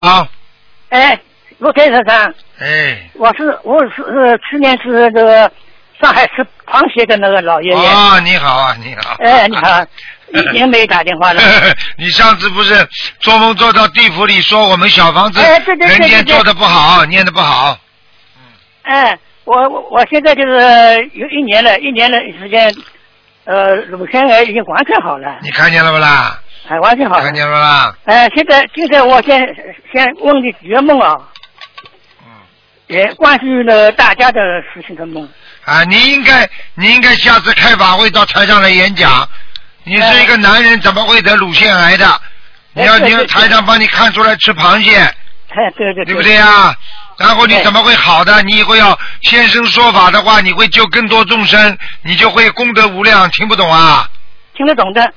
好。 哎，陆先生， 哎。 我是去年是这个上海吃螃蟹的那个老爷爷。 哦，你好啊，你好。 哎，你好，一年没打电话了。 你上次不是做梦做到地府里说我们小房子人间做的不好，念的不好。 哎，我现在就是有一年了时间，乳腺癌已经完全好了。 你看见了不啦？ 哎，完全好了。 看见了吧？ 现在我先问你几个梦啊。也关于了大家的事情的梦。啊， 你应该下次开法会到台上来演讲。你是一个男人，怎么会得乳腺癌的？你要台上帮你看出来吃螃蟹。 对。 对不对啊？然后你怎么会好的？你以后要现身说法的话，你会救更多众生，你就会功德无量。听不懂啊？ 听得懂的。